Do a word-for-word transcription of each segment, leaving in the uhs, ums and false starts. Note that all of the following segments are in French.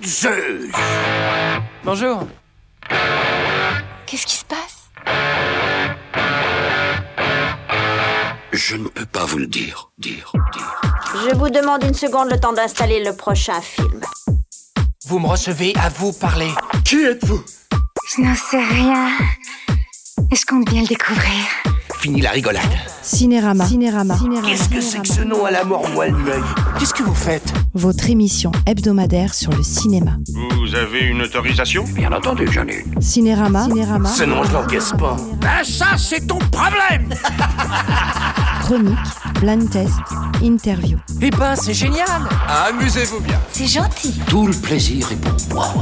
de Zeus! Bonjour. Qu'est-ce qui se passe? Je ne peux pas vous le dire, dire, dire. Je vous demande une seconde, le temps d'installer le prochain film. Vous me recevez, à vous parler. Qui êtes-vous? Je n'en sais rien. Et je compte bien le découvrir. Fini la rigolade. Cinérama. Cinérama. Qu'est-ce que c'est que ce nom à la mort moelle l'œil? Qu'est-ce que vous faites? Votre émission hebdomadaire sur le cinéma. Vous avez une autorisation? Bien entendu que j'en ai une. Cinérama. Cinérama. Ce nom, je l'encaisse pas. Ben ça, c'est ton problème. Chronique, blind test, interview. Eh ben, c'est génial. Amusez-vous bien. C'est gentil. Tout le plaisir est pour moi.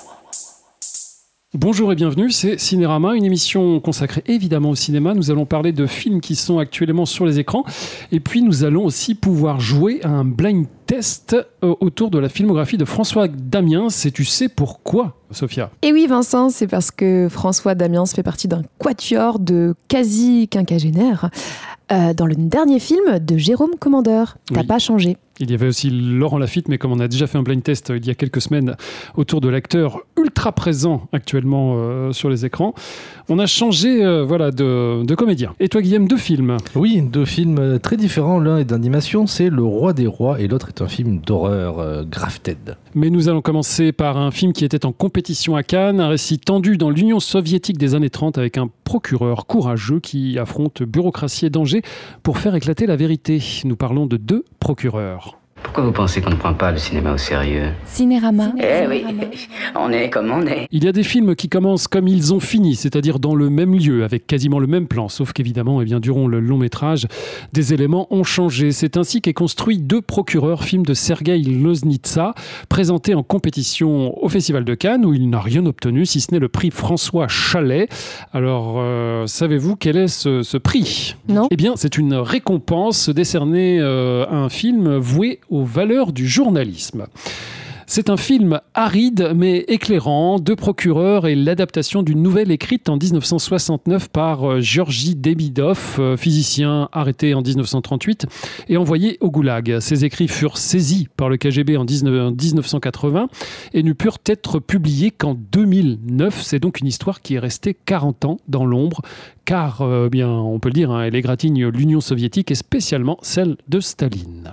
Bonjour et bienvenue, c'est Cinérama, une émission consacrée évidemment au cinéma. Nous allons parler de films qui sont actuellement sur les écrans et puis nous allons aussi pouvoir jouer à un blind test euh, autour de la filmographie de François Damiens. Et tu sais pourquoi, Sophia? Et oui Vincent, c'est parce que François Damiens fait partie d'un quatuor de quasi-quinquagénaires euh, dans le dernier film de Jérôme Commandeur. T'as Oui. pas changé. Il y avait aussi Laurent Lafitte, mais comme on a déjà fait un blind test il y a quelques semaines autour de l'acteur ultra présent actuellement euh, sur les écrans, on a changé euh, voilà, de, de comédien. Et toi Guillaume, deux films? Oui, deux films très différents. L'un est d'animation, c'est Le Roi des Rois, et l'autre est un film d'horreur, euh, Grafted. Mais nous allons commencer par un film qui était en compétition à Cannes, un récit tendu dans l'Union soviétique des années trente avec un procureur courageux qui affronte bureaucratie et danger pour faire éclater la vérité. Nous parlons de deux procureurs. Pourquoi vous pensez qu'on ne prend pas le cinéma au sérieux? Cinérama. Eh oui, on est comme on est. Il y a des films qui commencent comme ils ont fini, c'est-à-dire dans le même lieu, avec quasiment le même plan, sauf qu'évidemment, eh bien, durant le long métrage, des éléments ont changé. C'est ainsi qu'est construit Deux procureurs, film de Sergueï Loznitsa, présenté en compétition au Festival de Cannes, où il n'a rien obtenu, si ce n'est le prix François Chalet. Alors, euh, savez-vous quel est ce, ce prix? Non. Eh bien, c'est une récompense décernée euh, à un film voué aux valeurs du journalisme. C'est un film aride mais éclairant, Deux procureurs et l'adaptation d'une nouvelle écrite en dix-neuf cent soixante-neuf par Georgi Demidov, physicien arrêté en dix-neuf cent trente-huit et envoyé au goulag. Ses écrits furent saisis par le K G B en dix-neuf cent quatre-vingts et ne purent être publiés qu'en deux mille neuf. C'est donc une histoire qui est restée quarante ans dans l'ombre, car, euh, bien, on peut le dire, hein, elle égratigne l'Union soviétique et spécialement celle de Staline.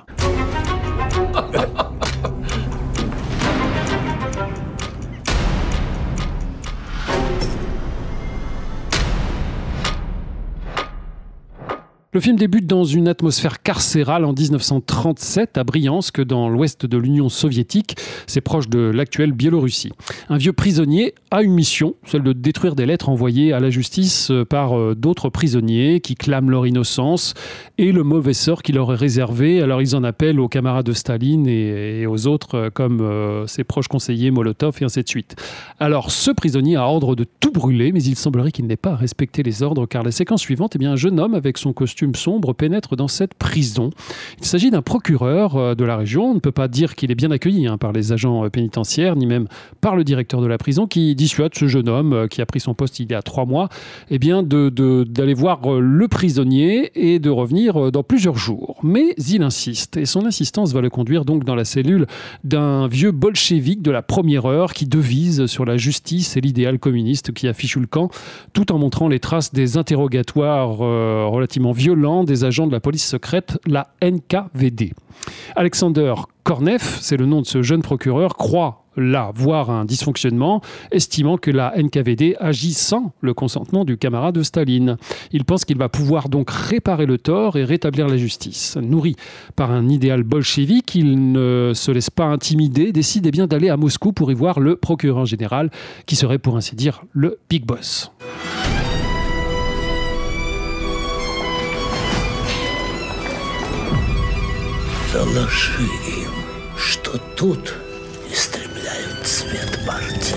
Le film débute dans une atmosphère carcérale en dix-neuf cent trente-sept à Briansk, dans l'ouest de l'Union soviétique. C'est proche de l'actuelle Biélorussie. Un vieux prisonnier a une mission, celle de détruire des lettres envoyées à la justice par d'autres prisonniers qui clament leur innocence et le mauvais sort qui leur est réservé. Alors ils en appellent aux camarades de Staline et, et aux autres comme euh, ses proches conseillers Molotov et ainsi de suite. Alors ce prisonnier a ordre de tout brûler, mais il semblerait qu'il n'ait pas respecté les ordres, car la séquence suivante, eh bien, un jeune homme avec son costume sombre pénètre dans cette prison. Il s'agit d'un procureur de la région. On ne peut pas dire qu'il est bien accueilli hein, par les agents pénitentiaires, ni même par le directeur de la prison, qui dissuade ce jeune homme qui a pris son poste il y a trois mois eh bien, de, de, d'aller voir le prisonnier et de revenir dans plusieurs jours. Mais il insiste, et son insistance va le conduire donc dans la cellule d'un vieux bolchevique de la première heure qui devise sur la justice et l'idéal communiste qui a fichu le camp, tout en montrant les traces des interrogatoires euh, relativement violents des agents de la police secrète, la N K V D. Alexander Kornev, c'est le nom de ce jeune procureur, croit là voir un dysfonctionnement, estimant que la N K V D agit sans le consentement du camarade de Staline. Il pense qu'il va pouvoir donc réparer le tort et rétablir la justice. Nourri par un idéal bolchevique, il ne se laisse pas intimider, décide eh bien d'aller à Moscou pour y voir le procureur général, qui serait pour ainsi dire le big boss. Доложи им, что тут истребляют цвет партии.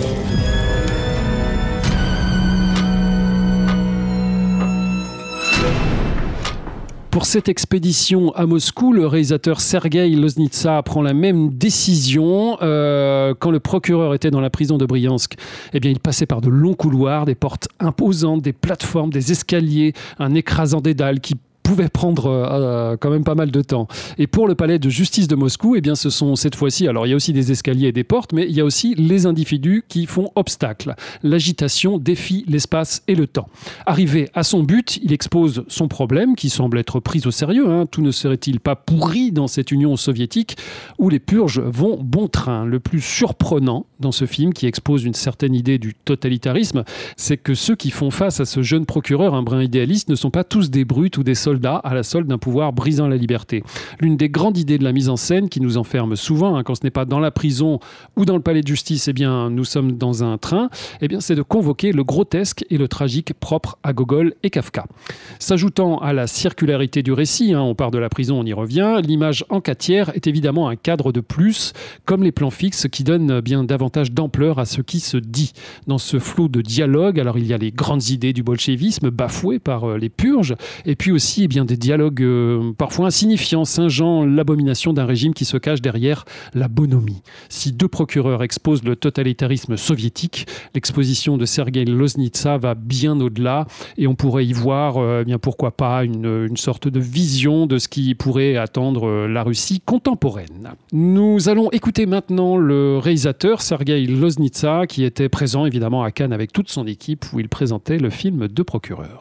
Pour cette expédition à Moscou, le réalisateur Sergueï Loznitsa prend la même décision. Euh, quand le procureur était dans la prison de Briansk, eh bien, il passait par de longs couloirs, des portes imposantes, des plateformes, des escaliers, un écrasant dédale qui pouvait prendre euh, quand même pas mal de temps. Et pour le palais de justice de Moscou, eh bien, ce sont cette fois-ci, alors il y a aussi des escaliers et des portes, mais il y a aussi les individus qui font obstacle. L'agitation défie l'espace et le temps. Arrivé à son but, il expose son problème, qui semble être pris au sérieux. Hein. Tout ne serait-il pas pourri dans cette Union soviétique où les purges vont bon train? Le plus surprenant dans ce film, qui expose une certaine idée du totalitarisme, c'est que ceux qui font face à ce jeune procureur, un brin idéaliste, ne sont pas tous des brutes ou des soldats à la solde d'un pouvoir brisant la liberté. L'une des grandes idées de la mise en scène, qui nous enferme souvent, hein, quand ce n'est pas dans la prison ou dans le palais de justice, eh bien, nous sommes dans un train, eh bien, c'est de convoquer le grotesque et le tragique propre à Gogol et Kafka. S'ajoutant à la circularité du récit, hein, on part de la prison, on y revient, l'image en quatre tiers est évidemment un cadre de plus, comme les plans fixes qui donnent bien davantage d'ampleur à ce qui se dit. Dans ce flot de dialogue, alors il y a les grandes idées du bolchevisme bafouées par euh, les purges, et puis aussi eh bien, des dialogues euh, parfois insignifiants, singeant l'abomination d'un régime qui se cache derrière la bonhomie. Si deux procureurs exposent le totalitarisme soviétique, l'exposition de Sergueï Loznitsa va bien au-delà, et on pourrait y voir, euh, eh bien, pourquoi pas, une, une sorte de vision de ce qui pourrait attendre euh, la Russie contemporaine. Nous allons écouter maintenant le réalisateur Sergueï Loznitsa, qui était présent évidemment à Cannes avec toute son équipe, où il présentait le film Deux procureurs.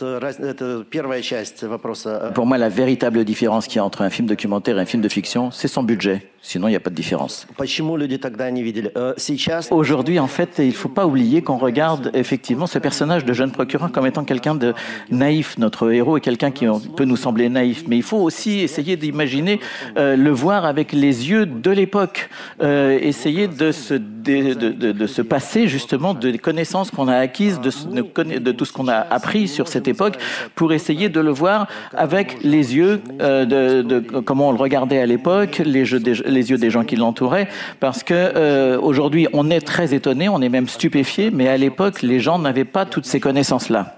Pour moi, la véritable différence qu'il y a entre un film documentaire et un film de fiction, c'est son budget. Sinon, il n'y a pas de différence. Aujourd'hui, en fait, il ne faut pas oublier qu'on regarde effectivement ce personnage de jeune procureur comme étant quelqu'un de naïf. Notre héros est quelqu'un qui peut nous sembler naïf, mais il faut aussi essayer d'imaginer euh, le voir avec les yeux de l'époque, euh, essayer de se, de, de, de, de se passer justement des connaissances qu'on a acquises, de, de, de tout ce qu'on a appris sur cette époque, pour essayer de le voir avec les yeux euh, de, de comment on le regardait à l'époque, les jeux des les yeux des gens qui l'entouraient, parce que euh, aujourd'hui on est très étonné, on est même stupéfié, mais à l'époque les gens n'avaient pas toutes ces connaissances-là.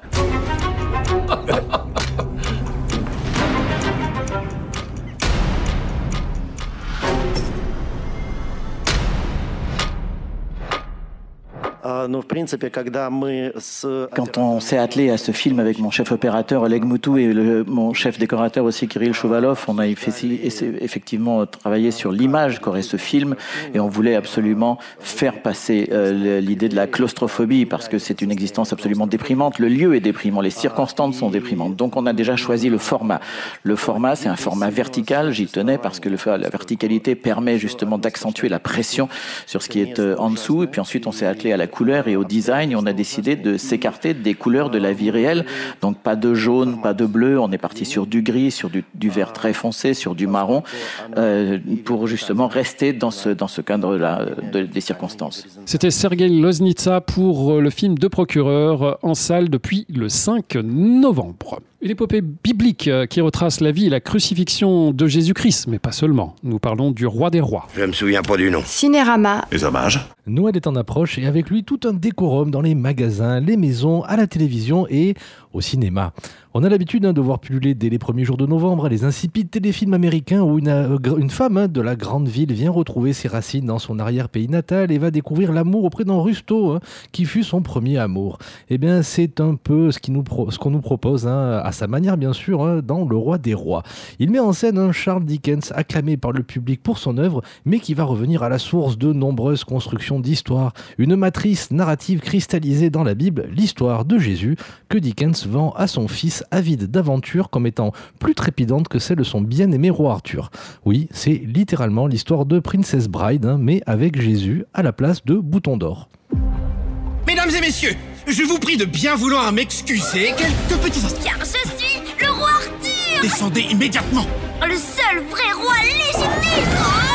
Quand on s'est attelé à ce film avec mon chef opérateur Oleg Moutou et le, mon chef décorateur aussi Kirill Chouvalov, on a effectivement travaillé sur l'image qu'aurait ce film, et on voulait absolument faire passer euh, l'idée de la claustrophobie, parce que c'est une existence absolument déprimante. Le lieu est déprimant, les circonstances sont déprimantes. Donc on a déjà choisi le format. Le format, c'est un format vertical, j'y tenais parce que le, la verticalité permet justement d'accentuer la pression sur ce qui est euh, en dessous, et puis ensuite on s'est attelé à la couleur et au design, et on a décidé de s'écarter des couleurs de la vie réelle. Donc pas de jaune, pas de bleu, on est parti sur du gris, sur du, du vert très foncé, sur du marron, euh, pour justement rester dans ce, dans ce cadre-là de, des circonstances. C'était Sergueï Loznitsa pour le film Deux procureurs, en salle depuis le cinq novembre. Une épopée biblique qui retrace la vie et la crucifixion de Jésus-Christ, mais pas seulement. Nous parlons du roi des rois. Je me souviens pas du nom. Cinérama. Les hommages. Noël est en approche, et avec lui tout un décorum dans les magasins, les maisons, à la télévision et au cinéma. On a l'habitude hein, de voir pulluler dès les premiers jours de novembre les insipides téléfilms américains où une, euh, une femme hein, de la grande ville vient retrouver ses racines dans son arrière-pays natal et va découvrir l'amour auprès d'un rusto hein, qui fut son premier amour. Eh bien, c'est un peu ce, qui nous pro- ce qu'on nous propose, hein, à sa manière bien sûr, hein, dans Le Roi des Rois. Il met en scène un Charles Dickens acclamé par le public pour son œuvre, mais qui va revenir à la source de nombreuses constructions d'histoire. Une matrice narrative cristallisée dans la Bible, l'histoire de Jésus, que Dickens vend à son fils avide d'aventure comme étant plus trépidante que celle de son bien-aimé roi Arthur. Oui, c'est littéralement l'histoire de Princess Bride, hein, mais avec Jésus à la place de Bouton d'Or. Mesdames et messieurs, je vous prie de bien vouloir m'excuser quelques petits instants. Car je suis le roi Arthur. Descendez immédiatement. Le seul vrai roi légitime.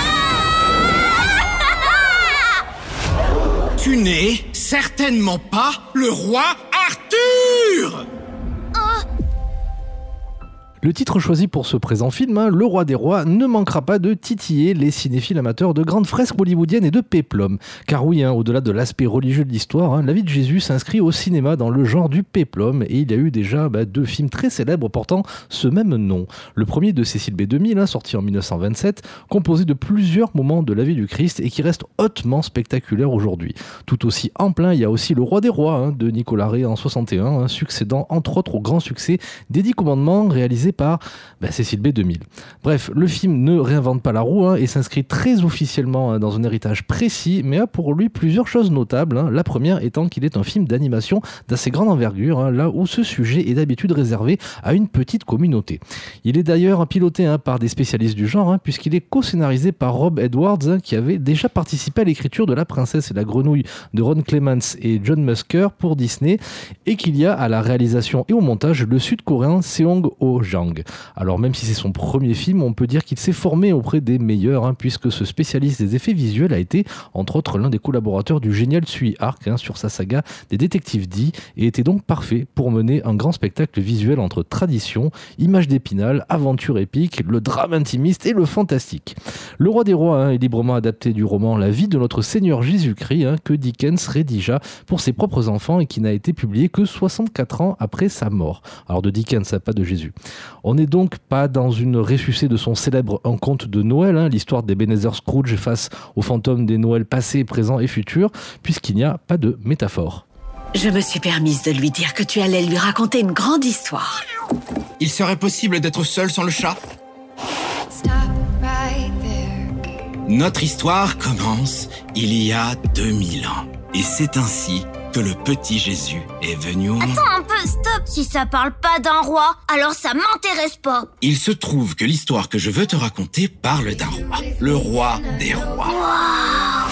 Tu n'es certainement pas le roi Arthur. Le titre choisi pour ce présent film, hein, Le Roi des Rois, ne manquera pas de titiller les cinéphiles amateurs de grandes fresques hollywoodiennes et de péplum. Car oui, hein, au-delà de l'aspect religieux de l'histoire, hein, la vie de Jésus s'inscrit au cinéma dans le genre du péplum, et il y a eu déjà bah, deux films très célèbres portant ce même nom. Le premier de Cécile B deux mille, hein, sorti en dix-neuf cent vingt-sept, composé de plusieurs moments de la vie du Christ et qui reste hautement spectaculaire aujourd'hui. Tout aussi en plein, il y a aussi Le Roi des Rois hein, de Nicolas Ray en soixante et un, hein, succédant entre autres au grand succès des Dix Commandements réalisé par bah, Cécile B deux mille. Bref, le film ne réinvente pas la roue hein, et s'inscrit très officiellement hein, dans un héritage précis, mais a pour lui plusieurs choses notables. Hein. La première étant qu'il est un film d'animation d'assez grande envergure, hein, là où ce sujet est d'habitude réservé à une petite communauté. Il est d'ailleurs piloté hein, par des spécialistes du genre, hein, puisqu'il est co-scénarisé par Rob Edwards, hein, qui avait déjà participé à l'écriture de La Princesse et la Grenouille de Ron Clements et John Musker pour Disney, et qu'il y a à la réalisation et au montage le sud-coréen Seong Ho-jang. Alors même si c'est son premier film, on peut dire qu'il s'est formé auprès des meilleurs, hein, puisque ce spécialiste des effets visuels a été entre autres l'un des collaborateurs du génial Tsui Hark hein, sur sa saga des détectives D et était donc parfait pour mener un grand spectacle visuel entre tradition, images d'Épinal, aventure épique, le drame intimiste et le fantastique. Le Roi des Rois hein, est librement adapté du roman La vie de notre Seigneur Jésus-Christ hein, que Dickens rédigea pour ses propres enfants et qui n'a été publié que soixante-quatre ans après sa mort. Alors de Dickens, pas de Jésus. On n'est donc pas dans une ressucée de son célèbre Un conte de Noël, hein, l'histoire d'Ebenezer Scrooge face aux fantômes des Noëls passés, présents et futurs, puisqu'il n'y a pas de métaphore. Je me suis permise de lui dire que tu allais lui raconter une grande histoire. Il serait possible d'être seul sans le chat ? Notre histoire commence il y a deux mille ans. Et c'est ainsi que le petit Jésus est venu au monde. Attends un peu, stop. Si ça parle pas d'un roi, alors ça m'intéresse pas. Il se trouve que l'histoire que je veux te raconter parle d'un roi. Le roi des rois. Wow.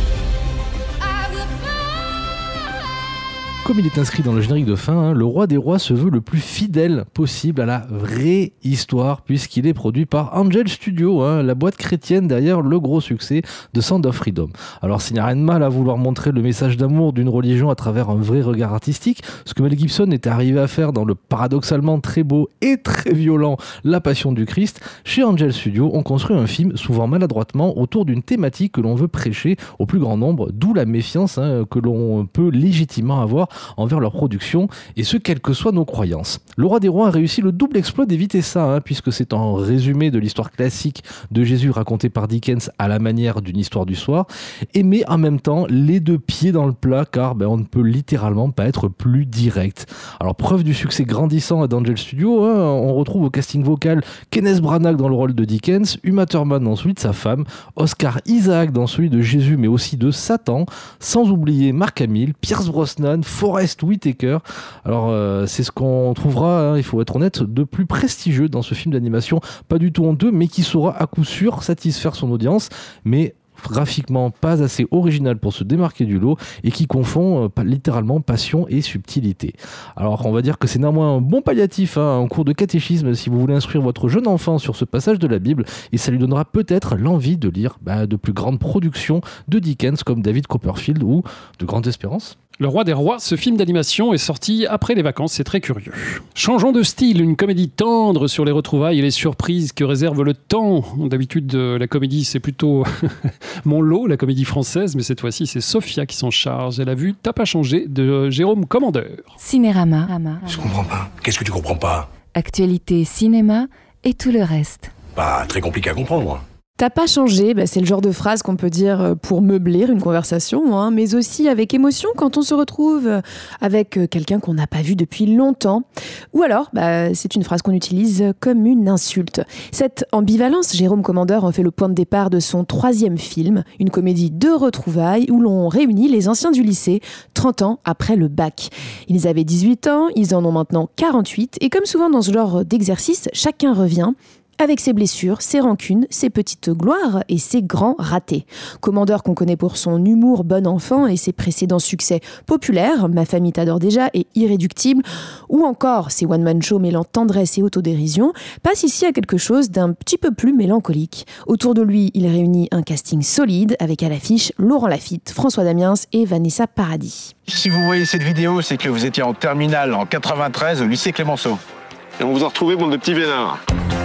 Comme il est inscrit dans le générique de fin, hein, le Roi des Rois se veut le plus fidèle possible à la vraie histoire, puisqu'il est produit par Angel Studio, hein, la boîte chrétienne derrière le gros succès de Sound of Freedom. Alors s'il n'y a rien de mal à vouloir montrer le message d'amour d'une religion à travers un vrai regard artistique, ce que Mel Gibson était arrivé à faire dans le paradoxalement très beau et très violent La Passion du Christ, chez Angel Studio, on construit un film souvent maladroitement autour d'une thématique que l'on veut prêcher au plus grand nombre, d'où la méfiance hein, que l'on peut légitimement avoir envers leur production, et ce, quelles que soient nos croyances. Le Roi des Rois a réussi le double exploit d'éviter ça, hein, puisque c'est un résumé de l'histoire classique de Jésus racontée par Dickens à la manière d'une histoire du soir, et met en même temps les deux pieds dans le plat, car ben, on ne peut littéralement pas être plus direct. Alors, preuve du succès grandissant d'Angel Studio, hein, on retrouve au casting vocal Kenneth Branagh dans le rôle de Dickens, Uma Thurman dans celui de sa femme, Oscar Isaac dans celui de Jésus, mais aussi de Satan, sans oublier Mark Hamill, Pierce Brosnan, Forest Whitaker. Alors euh, c'est ce qu'on trouvera, hein, il faut être honnête, de plus prestigieux dans ce film d'animation, pas du tout honteux, mais qui saura à coup sûr satisfaire son audience, mais graphiquement pas assez original pour se démarquer du lot et qui confond euh, littéralement passion et subtilité. Alors on va dire que c'est néanmoins un bon palliatif, hein, un cours de catéchisme si vous voulez instruire votre jeune enfant sur ce passage de la Bible, et ça lui donnera peut-être l'envie de lire bah, de plus grandes productions de Dickens comme David Copperfield ou de Grande Espérance. Le Roi des Rois, ce film d'animation est sorti après les vacances, c'est très curieux. Changeons de style, une comédie tendre sur les retrouvailles et les surprises que réserve le temps. D'habitude, la comédie, c'est plutôt mon lot, la comédie française, mais cette fois-ci, c'est Sophia qui s'en charge. Elle a vu T'as pas changé de Jérôme Commandeur. Cinérama. Je comprends pas. Qu'est-ce que tu comprends pas ? Actualité, cinéma et tout le reste. Pas très compliqué à comprendre. T'as pas changé, bah c'est le genre de phrase qu'on peut dire pour meubler une conversation, hein, mais aussi avec émotion quand on se retrouve avec quelqu'un qu'on n'a pas vu depuis longtemps. Ou alors, bah, c'est une phrase qu'on utilise comme une insulte. Cette ambivalence, Jérôme Commandeur en fait le point de départ de son troisième film, une comédie de retrouvailles où l'on réunit les anciens du lycée, trente ans après le bac. Ils avaient dix-huit ans, ils en ont maintenant quarante-huit, et comme souvent dans ce genre d'exercice, chacun revient avec ses blessures, ses rancunes, ses petites gloires et ses grands ratés. Commandeur qu'on connaît pour son humour bon enfant et ses précédents succès populaires, Ma famille t'adore déjà et Irréductible, ou encore ses one-man shows mêlant tendresse et autodérision, passe ici à quelque chose d'un petit peu plus mélancolique. Autour de lui, il réunit un casting solide avec à l'affiche Laurent Lafitte, François Damiens et Vanessa Paradis. Si vous voyez cette vidéo, c'est que vous étiez en terminale en quatre-vingt-treize au lycée Clémenceau. Et on vous a retrouvé, bande de petits vénards.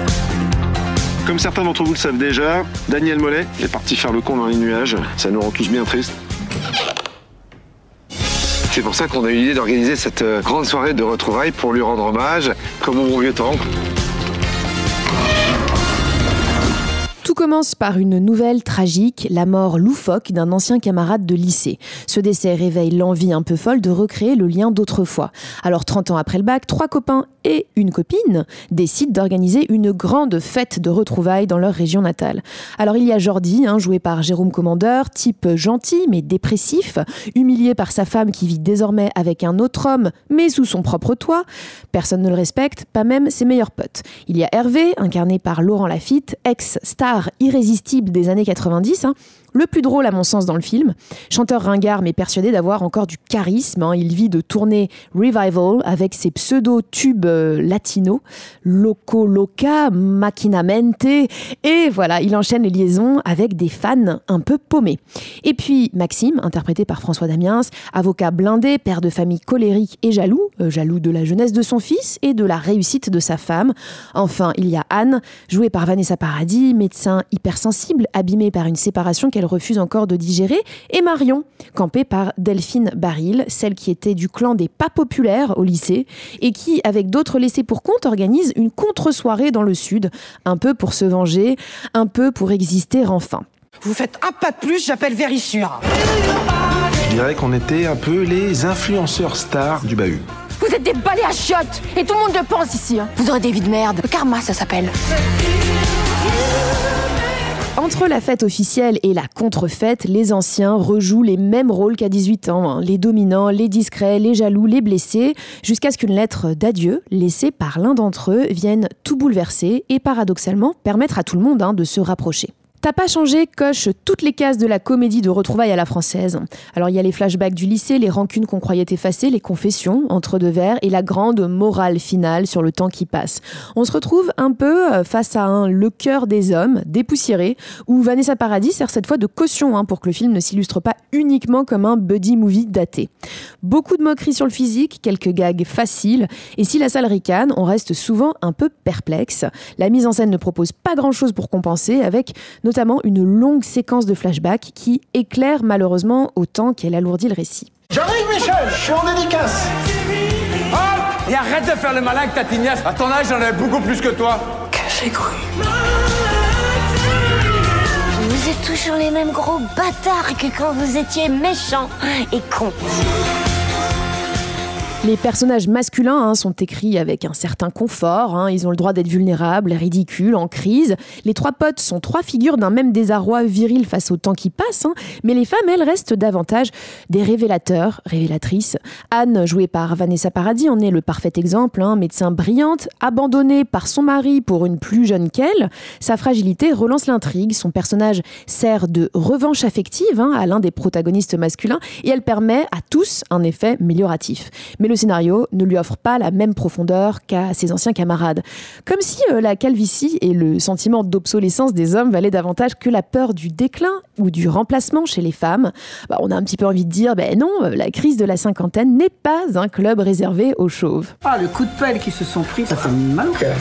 Comme certains d'entre vous le savent déjà, Daniel Mollet est parti faire le con dans les nuages. Ça nous rend tous bien tristes. C'est pour ça qu'on a eu l'idée d'organiser cette grande soirée de retrouvailles pour lui rendre hommage, comme au bon vieux temps. Tout commence par une nouvelle tragique, la mort loufoque d'un ancien camarade de lycée. Ce décès réveille l'envie un peu folle de recréer le lien d'autrefois. Alors trente ans après le bac, trois copains et une copine décident d'organiser une grande fête de retrouvailles dans leur région natale. Alors il y a Jordi, hein, joué par Jérôme Commandeur, type gentil mais dépressif, humilié par sa femme qui vit désormais avec un autre homme mais sous son propre toit. Personne ne le respecte, pas même ses meilleurs potes. Il y a Hervé, incarné par Laurent Lafitte, ex-star irrésistible des années quatre-vingt-dix, hein, le plus drôle à mon sens dans le film. Chanteur ringard mais persuadé d'avoir encore du charisme, hein. Il vit de tourner Revival avec ses pseudo-tubes euh, latinos, Loco Loca, Machinamente, et voilà, il enchaîne les liaisons avec des fans un peu paumés. Et puis Maxime, interprété par François Damiens, avocat blindé, père de famille colérique et jaloux, euh, jaloux de la jeunesse de son fils et de la réussite de sa femme. Enfin, il y a Anne, jouée par Vanessa Paradis, médecin hypersensible, abîmée par une séparation qu'elle refuse encore de digérer, et Marion, campée par Delphine Baril, celle qui était du clan des pas populaires au lycée, et qui, avec d'autres laissés pour compte, organise une contre-soirée dans le sud, un peu pour se venger, un peu pour exister enfin. Vous faites un pas de plus, j'appelle Vérissure. Je dirais qu'on était un peu les influenceurs stars du bahut. Vous êtes des balais à chiottes, et tout le monde le pense ici. Hein. Vous aurez des vies de merde. Le karma, ça s'appelle. Entre la fête officielle et la contre-fête, les anciens rejouent les mêmes rôles qu'à dix-huit ans. Hein. Les dominants, les discrets, les jaloux, les blessés, jusqu'à ce qu'une lettre d'adieu, laissée par l'un d'entre eux, vienne tout bouleverser et paradoxalement permettre à tout le monde hein, de se rapprocher. T'as pas changé coche toutes les cases de la comédie de retrouvailles à la française. Alors il y a les flashbacks du lycée, les rancunes qu'on croyait effacées, les confessions entre deux vers et la grande morale finale sur le temps qui passe. On se retrouve un peu face à un Le cœur des hommes dépoussiéré où Vanessa Paradis sert cette fois de caution hein, pour que le film ne s'illustre pas uniquement comme un buddy movie daté. Beaucoup de moqueries sur le physique, quelques gags faciles et si la salle ricane, on reste souvent un peu perplexe. La mise en scène ne propose pas grand chose pour compenser avec notamment une longue séquence de flashbacks qui éclaire malheureusement autant qu'elle alourdit le récit. J'arrive Michel, je suis en dédicace. Oh, et arrête de faire le malin avec ta tignasse. À ton âge, j'en avais beaucoup plus que toi. Que j'ai cru. Vous êtes toujours les mêmes gros bâtards que quand vous étiez méchants et cons. Les personnages masculins hein, sont écrits avec un certain confort, hein, ils ont le droit d'être vulnérables, ridicules, en crise. Les trois potes sont trois figures d'un même désarroi viril face au temps qui passe, hein, mais les femmes, elles, restent davantage des révélateurs, révélatrices. Anne, jouée par Vanessa Paradis, en est le parfait exemple, hein, médecin brillante, abandonnée par son mari pour une plus jeune qu'elle. Sa fragilité relance l'intrigue, son personnage sert de revanche affective hein, à l'un des protagonistes masculins et elle permet à tous un effet amélioratif. Mais le scénario ne lui offre pas la même profondeur qu'à ses anciens camarades. Comme si euh, la calvitie et le sentiment d'obsolescence des hommes valaient davantage que la peur du déclin ou du remplacement chez les femmes. Bah, on a un petit peu envie de dire, ben non, la crise de la cinquantaine n'est pas un club réservé aux chauves. Ah, le coup de pelle qu'ils se sont pris, ça fait mal au cœur.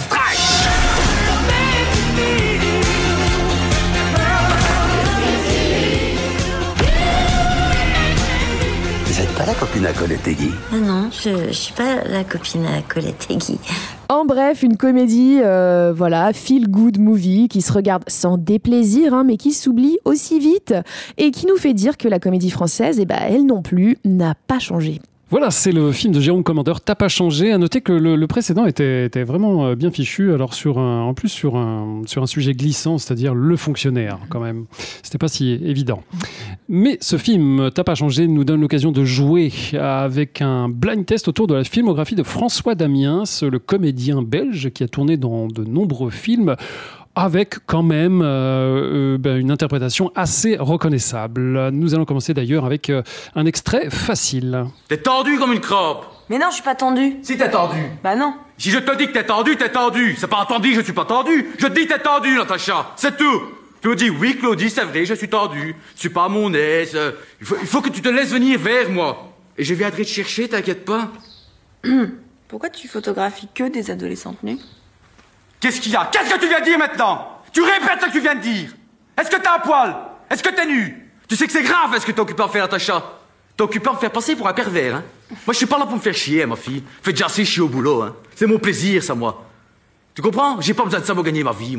Vous n'êtes pas la copine à Colette Egui? Ah non, je, je suis pas la copine à Colette Egui. En bref, une comédie, euh, voilà, feel good movie qui se regarde sans déplaisir, hein, mais qui s'oublie aussi vite et qui nous fait dire que la comédie française, eh ben, elle non plus, n'a pas changé. Voilà, c'est le film de Jérôme Commandeur, T'as pas changé. À noter que le, le précédent était, était vraiment bien fichu, alors sur un, en plus sur un, sur un sujet glissant, c'est-à-dire le fonctionnaire, quand même. C'était pas si évident. Mais ce film, T'as pas changé, nous donne l'occasion de jouer avec un blind test autour de la filmographie de François Damiens, le comédien belge qui a tourné dans de nombreux films, avec quand même euh, euh, ben une interprétation assez reconnaissable. Nous allons commencer d'ailleurs avec euh, un extrait facile. T'es tendu comme une crampe. Mais non, je suis pas tendue. Si t'es tendu. Bah non. Si je te dis que t'es tendu, t'es tendu. C'est pas entendu que je suis pas tendu. Je te dis t'es tendu, Natacha. C'est tout. Tu me dis oui, Claudie, c'est vrai, je suis tendu. Je suis pas à mon aise. Il faut, il faut que tu te laisses venir vers moi. Et je viendrai te chercher, t'inquiète pas. Pourquoi tu photographies que des adolescentes nues? Qu'est-ce qu'il y a? Qu'est-ce que tu viens de dire maintenant? Tu répètes ce que tu viens de dire. Est-ce que t'as un poil? Est-ce que t'es nu? Tu sais que c'est grave, est-ce que t'es occupé à faire, Natacha? T'es occupé à me faire passer pour un pervers, hein? Moi, je suis pas là pour me faire chier, ma fille. Fais déjà assez chier au boulot, hein? C'est mon plaisir, ça, moi. Tu comprends? J'ai pas besoin de ça pour gagner ma vie, moi.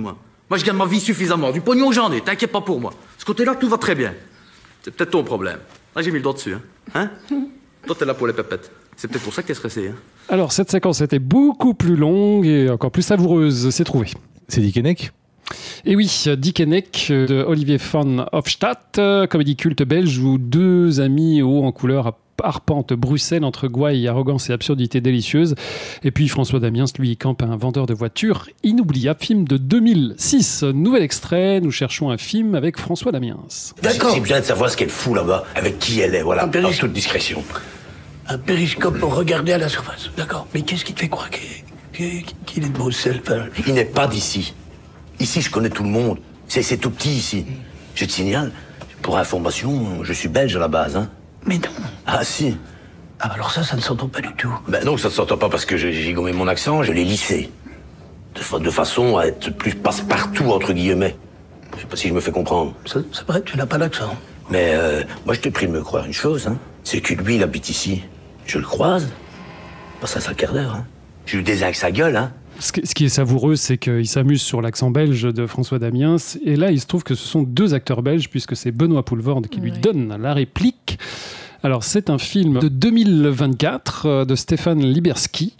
Moi, je gagne ma vie suffisamment. Du pognon, j'en ai. T'inquiète pas pour moi. Ce côté-là, tout va très bien. C'est peut-être ton problème. Là, j'ai mis le doigt dessus. Hein, hein? Toi, t'es là pour les pépettes. C'est peut-être pour ça que t'es stressé. Hein? Alors, cette séquence était beaucoup plus longue et encore plus savoureuse. C'est trouvé. C'est Dick Henneck ? Et oui, Dick Henneck de Olivier van Hofstadt, comédie culte belge où deux amis hauts en couleur arpentent Bruxelles entre gouaille, arrogance et absurdité délicieuse. Et puis François Damiens, lui, campe un vendeur de voitures inoubliable. Film de deux mille six. Nouvel extrait, nous cherchons un film avec François Damiens. D'accord. J'ai besoin de savoir ce qu'elle fout là-bas, avec qui elle est, voilà, en toute discrétion. Un périscope pour regarder à la surface, d'accord. Mais qu'est-ce qui te fait croire qu'il, qu'il est de Bruxelles? Enfin... Il n'est pas d'ici. Ici, je connais tout le monde. C'est, c'est tout petit, ici. Je te signale, pour information, je suis belge à la base, hein. Mais non. Ah, si. Ah, alors ça, ça ne s'entend pas du tout. Ben non, ça ne s'entend pas parce que j'ai, j'ai gommé mon accent, je l'ai lissé. De, fa- de façon à être plus passe-partout, entre guillemets. Je sais pas si je me fais comprendre. Ça, c'est vrai, tu n'as pas l'accent. Mais euh, moi, je te prie de me croire une chose, hein. C'est que lui, il habite ici. Je le croise. Passe un sale quart d'heure, hein. Je lui désingue sa gueule, hein. Ce qui est savoureux, c'est qu'il s'amuse sur l'accent belge de François Damiens. Et là, il se trouve que ce sont deux acteurs belges, puisque c'est Benoît Poelvoorde qui lui oui. donne la réplique. Alors, c'est un film de deux mille vingt-quatre de Stéphane Liberski.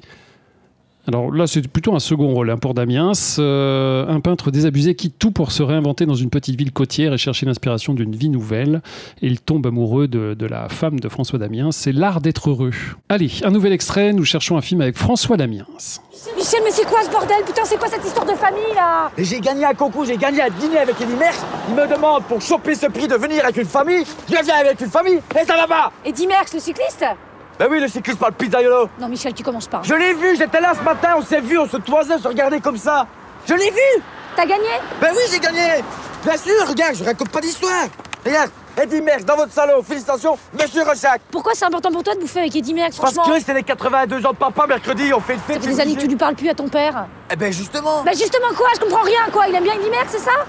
Alors là, c'est plutôt un second rôle hein, pour Damiens. Euh, un peintre désabusé quitte tout pour se réinventer dans une petite ville côtière et chercher l'inspiration d'une vie nouvelle. Et il tombe amoureux de, de la femme de François Damiens. C'est l'art d'être heureux. Allez, un nouvel extrait. Nous cherchons un film avec François Damiens. Michel, mais c'est quoi ce bordel? Putain, c'est quoi cette histoire de famille, là? Et j'ai gagné un concours, j'ai gagné un dîner avec Eddy Merckx. Il me demande pour choper ce prix de venir avec une famille. Je viens avec une famille et ça va pas. Eddy Merckx, le cycliste? Ben oui, le cycliste, pas le pizzaiolo. Non, Michel, tu commences pas. Je l'ai vu, j'étais là ce matin, on s'est vu, on se toisait, on se regardait comme ça. Je l'ai vu. T'as gagné? Ben oui, j'ai gagné. Bien sûr, regarde, je raconte pas d'histoire. Regarde, Eddy Merckx dans votre salon, félicitations, Monsieur Rochac. Pourquoi c'est important pour toi de bouffer avec Eddy Merckx, franchement? Parce que c'est les quatre-vingt-deux ans de papa, mercredi, on fait une fête. Ça fait des années que tu lui parles plus à ton père. Eh ben justement. Ben justement quoi? Je comprends rien, quoi. Il aime bien Eddy Merckx, c'est ça?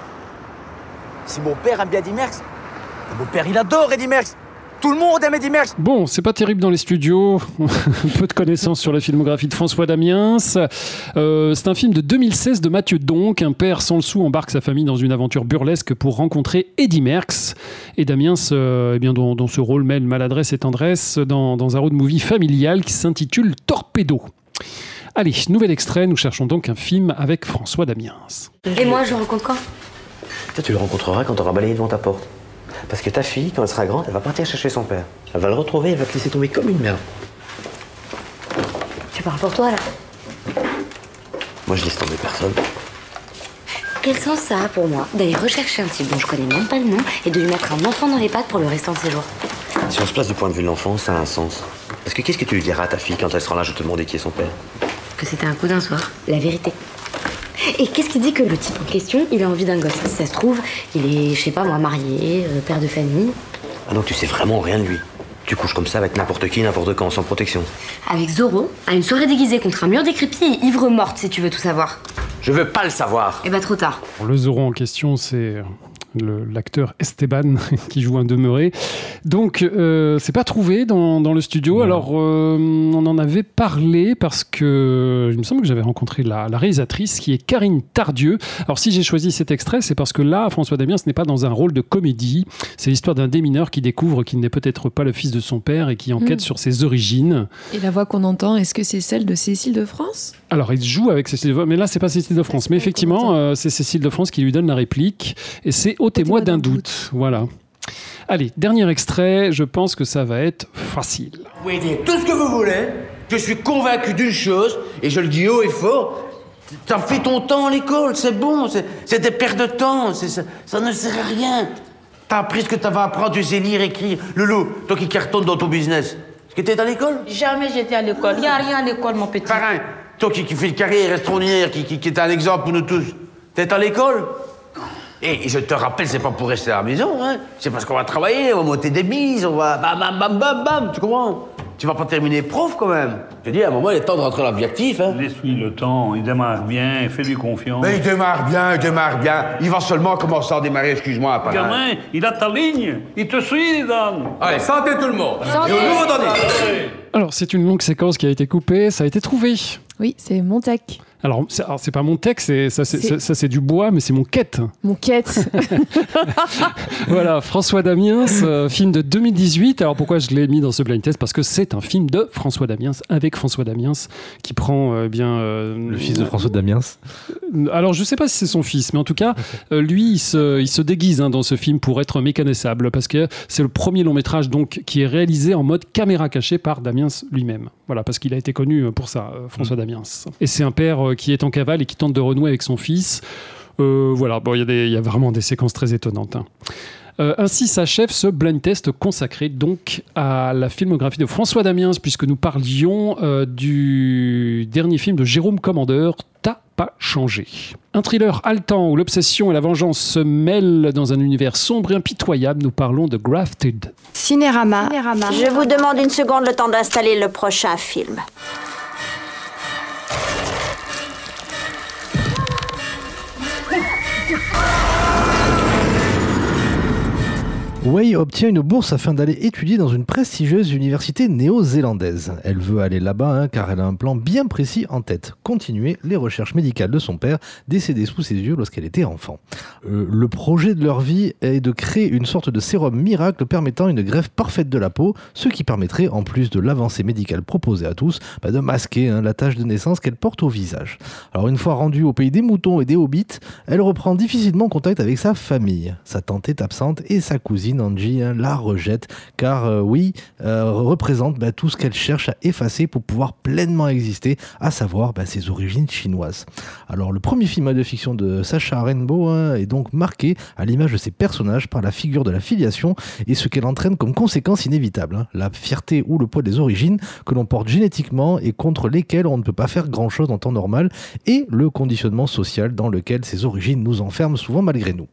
Si mon père aime bien Eddy Merckx, mon père il adore Eddy Merckx. Tout le monde aime Eddy Merckx. Bon, c'est pas terrible dans les studios. Peu de connaissances sur la filmographie de François Damiens. Euh, c'est un film de deux mille seize de Mathieu Donc. Un père sans le sou embarque sa famille dans une aventure burlesque pour rencontrer Eddy Merckx. Et Damiens, euh, eh bien, dans, dans ce rôle, mêle maladresse et tendresse dans, dans un road movie familial qui s'intitule Torpedo. Allez, nouvel extrait. Nous cherchons donc un film avec François Damiens. Et moi, je le rencontre quand? Toi, tu le rencontreras quand tu auras balayé devant ta porte. Parce que ta fille, quand elle sera grande, elle va partir chercher son père. Elle va le retrouver, elle va te laisser tomber comme une merde. Tu parles pour toi, là? Moi, je laisse tomber personne. Quel sens ça a pour moi d'aller rechercher un type dont je connais même pas le nom et de lui mettre un enfant dans les pattes pour le restant de ses jours? Si on se place du point de vue de l'enfant, ça a un sens. Parce que qu'est-ce que tu lui diras à ta fille quand elle sera là, je te demander qui est son père? Que c'était un coup d'un soir, la vérité. Et qu'est-ce qui dit que le type en question, il a envie d'un gosse? Si ça se trouve, il est, je sais pas moi, marié, euh, père de famille. Ah donc tu sais vraiment rien de lui? Tu couches comme ça avec n'importe qui, n'importe quand, sans protection? Avec Zorro, à une soirée déguisée contre un mur décrépit et ivre morte, si tu veux tout savoir. Je veux pas le savoir. Eh ben trop tard. Le Zorro en question, c'est le, l'acteur Esteban qui joue un demeuré. Donc, euh, c'est pas trouvé dans, dans le studio. Non. Alors, euh, on en avait parlé parce que il me semble que j'avais rencontré la, la réalisatrice qui est Karine Tardieu. Alors, si j'ai choisi cet extrait, c'est parce que là, François Damiens, ce n'est pas dans un rôle de comédie. C'est l'histoire d'un démineur qui découvre qu'il n'est peut-être pas le fils de son père et qui enquête mmh. sur ses origines. Et la voix qu'on entend, est-ce que c'est celle de Cécile de France ? Alors, il joue avec Cécile de France, mais là, c'est pas Cécile de France. Mais effectivement, euh, c'est Cécile de France qui lui donne la réplique. Et c'est ôtez-moi d'un doute. doute. Voilà. Allez, dernier extrait. Je pense que ça va être facile. Vous pouvez dire tout ce que vous voulez. Je suis convaincu d'une chose, et je le dis haut et fort. T'as fait ton temps à l'école, c'est bon. C'est, c'est des pertes de temps. C'est, ça, ça ne sert à rien. T'as appris ce que t'avais à apprendre. Tu sais lire, écrire. Loulou, toi qui cartonne dans ton business. Est-ce que t'es à l'école? Jamais j'étais à l'école. Il n'y a rien à l'école, mon petit. Parrain, toi qui, qui fais une carrière extraordinaire, qui, qui, qui est un exemple pour nous tous. T'es à l'école? Et je te rappelle, c'est pas pour rester à la maison, hein. C'est parce qu'on va travailler, on va monter des bises, on va bam bam bam bam bam, tu comprends? Tu vas pas terminer prof quand même. Je te dis, à un moment, il est temps de rentrer dans l'objectif, hein. Laisse-lui le temps, il démarre bien, fais-lui confiance. Mais il démarre bien, il démarre bien. Il va seulement commencer à démarrer, excuse-moi, pas gamin, il a ta ligne, il te suit, Dan. Allez, santé tout le monde. Santé. Et au nouveau donné. Alors, c'est une longue séquence qui a été coupée, ça a été trouvé. Oui, c'est Montec. Alors, c'est, alors, c'est pas mon texte, c'est, ça, c'est, C'est- ça, ça, c'est du bois, mais c'est mon quête. Mon quête. Voilà, François Damiens, euh, film de deux mille dix-huit. Alors pourquoi je l'ai mis dans ce blind test? Parce que c'est un film de François Damiens, avec François Damiens, qui prend euh, bien... euh, Le fils de François Damiens. Alors je sais pas si c'est son fils, mais en tout cas, euh, lui, il se, il se déguise hein, dans ce film pour être méconnaissable, parce que c'est le premier long métrage donc, qui est réalisé en mode caméra cachée par Damiens lui-même. Voilà, parce qu'il a été connu pour ça, euh, François Damiens. Et c'est un père euh, qui est en cavale et qui tente de renouer avec son fils. Euh, voilà, bon, il y a des- il y a vraiment des séquences très étonnantes. hein. Euh, ainsi s'achève ce blind test consacré donc à la filmographie de François Damiens, puisque nous parlions euh, du dernier film de Jérôme Commandeur, T'as pas changé. Un thriller haletant où l'obsession et la vengeance se mêlent dans un univers sombre et impitoyable, nous parlons de Grafted. Cinérama. Je vous demande une seconde le temps d'installer le prochain film. Wei obtient une bourse afin d'aller étudier dans une prestigieuse université néo-zélandaise. Elle veut aller là-bas hein, car elle a un plan bien précis en tête. Continuer les recherches médicales de son père, décédé sous ses yeux lorsqu'elle était enfant. Euh, le projet de leur vie est de créer une sorte de sérum miracle permettant une greffe parfaite de la peau, ce qui permettrait, en plus de l'avancée médicale proposée à tous, bah, de masquer hein, la tache de naissance qu'elle porte au visage. Alors une fois rendue au pays des moutons et des hobbits, elle reprend difficilement contact avec sa famille. Sa tante est absente et sa cousine Angie hein, la rejette car euh, oui, euh, représente bah, tout ce qu'elle cherche à effacer pour pouvoir pleinement exister, à savoir bah, ses origines chinoises. Alors le premier film de fiction de Sacha Rainbow hein, est donc marqué à l'image de ses personnages par la figure de la filiation et ce qu'elle entraîne comme conséquence inévitable, hein, la fierté ou le poids des origines que l'on porte génétiquement et contre lesquelles on ne peut pas faire grand chose en temps normal, et le conditionnement social dans lequel ces origines nous enferment souvent malgré nous.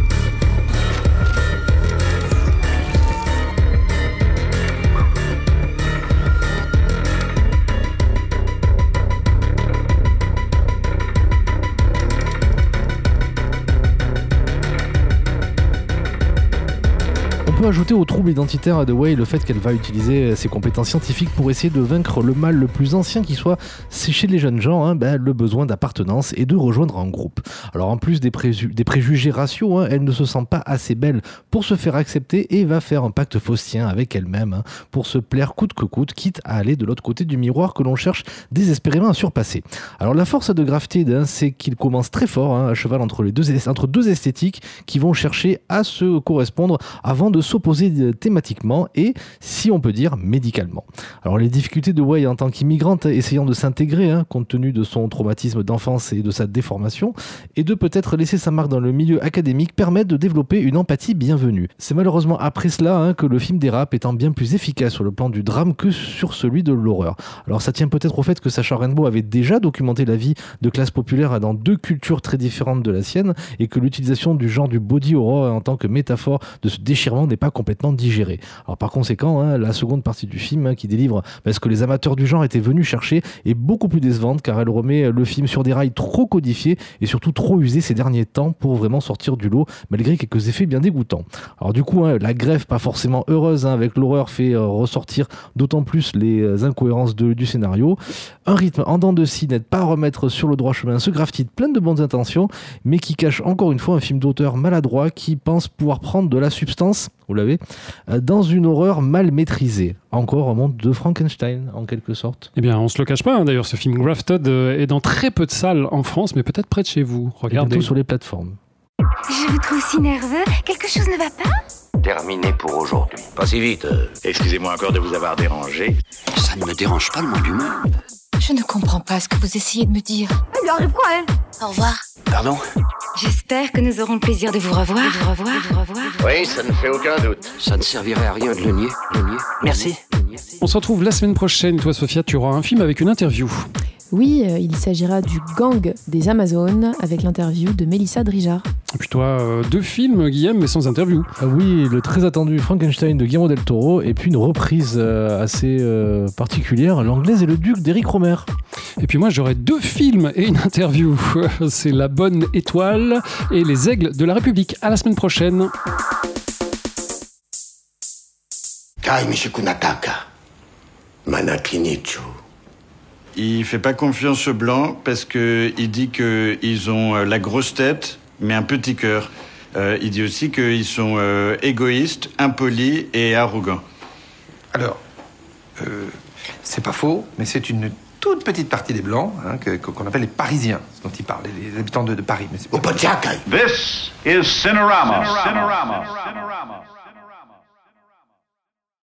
On peut ajouter au trouble identitaire de Wei le fait qu'elle va utiliser ses compétences scientifiques pour essayer de vaincre le mal le plus ancien qui soit, c'est chez les jeunes gens, hein, ben, le besoin d'appartenance et de rejoindre un groupe. Alors en plus des, préju- des préjugés raciaux, hein, elle ne se sent pas assez belle pour se faire accepter et va faire un pacte faustien avec elle-même hein, pour se plaire coûte que coûte, quitte à aller de l'autre côté du miroir que l'on cherche désespérément à surpasser. Alors la force de Grafted, hein, c'est qu'il commence très fort, hein, à cheval entre, les deux, entre deux esthétiques qui vont chercher à se correspondre avant de s'opposer thématiquement et, si on peut dire, médicalement. Alors les difficultés de Wei en tant qu'immigrante essayant de s'intégrer, hein, compte tenu de son traumatisme d'enfance et de sa déformation, et de peut-être laisser sa marque dans le milieu académique, permettent de développer une empathie bienvenue. C'est malheureusement après cela hein, que le film dérape, étant bien plus efficace sur le plan du drame que sur celui de l'horreur. Alors ça tient peut-être au fait que Sacha Rainbow avait déjà documenté la vie de classe populaire dans deux cultures très différentes de la sienne, et que l'utilisation du genre du body horror en tant que métaphore de ce déchirement n'est pas complètement digérée. Alors par conséquent, hein, la seconde partie du film hein, qui délivre bah, ce que les amateurs du genre étaient venus chercher est beaucoup plus décevante, car elle remet le film sur des rails trop codifiés et surtout trop usés ces derniers temps pour vraiment sortir du lot, malgré quelques effets bien dégoûtants. Alors du coup, hein, la greffe pas forcément heureuse hein, avec l'horreur fait euh, ressortir d'autant plus les euh, incohérences de, du scénario. Un rythme en dents de scie n'aide pas à remettre sur le droit chemin ce Grafted plein de bonnes intentions, mais qui cache encore une fois un film d'auteur maladroit qui pense pouvoir prendre de la substance, vous l'avez, euh, dans une horreur mal maîtrisée. Encore un monde de Frankenstein, en quelque sorte. Eh bien, on se le cache pas, hein, d'ailleurs, ce film Grafted euh, est dans très peu de salles en France, mais peut-être près de chez vous. Regardez. Bientôt sur les plateformes. Je vous trouve si nerveux. Quelque chose ne va pas? Terminé pour aujourd'hui. Pas si vite. euh. Excusez-moi encore de vous avoir dérangé. Ça ne me dérange pas le moins du monde. Je ne comprends pas ce que vous essayez de me dire. Elle lui arrive quoi, elle? Au revoir. Pardon? J'espère que nous aurons le plaisir de vous revoir. De vous revoir, de vous revoir. Oui, ça ne fait aucun doute. Ça ne servirait à rien de le nier. Le nier. Merci. On se retrouve la semaine prochaine. Toi, Sophia, tu auras un film avec une interview. Oui, euh, il s'agira du Gang des Amazones avec l'interview de Mélissa Drijard. Et puis toi, euh, deux films, Guillaume, mais sans interview. Ah oui, le très attendu Frankenstein de Guillermo del Toro, et puis une reprise euh, assez euh, particulière, L'Anglaise et le Duc d'Éric Rohmer. Et puis moi, j'aurai deux films et une interview. C'est La Bonne Étoile et Les Aigles de la République. À la semaine prochaine. Kai Mishikunataka. Manakinichu. Il fait pas confiance aux Blancs parce qu'il dit qu'ils ont la grosse tête, mais un petit cœur. Euh, il dit aussi qu'ils sont euh, égoïstes, impolis et arrogants. Alors, euh, c'est pas faux, mais c'est une toute petite partie des Blancs, hein, que, qu'on appelle les Parisiens, dont il parle, les habitants de, de Paris. Mais c'est pas... This is Cinerama. Cinerama. Cinerama.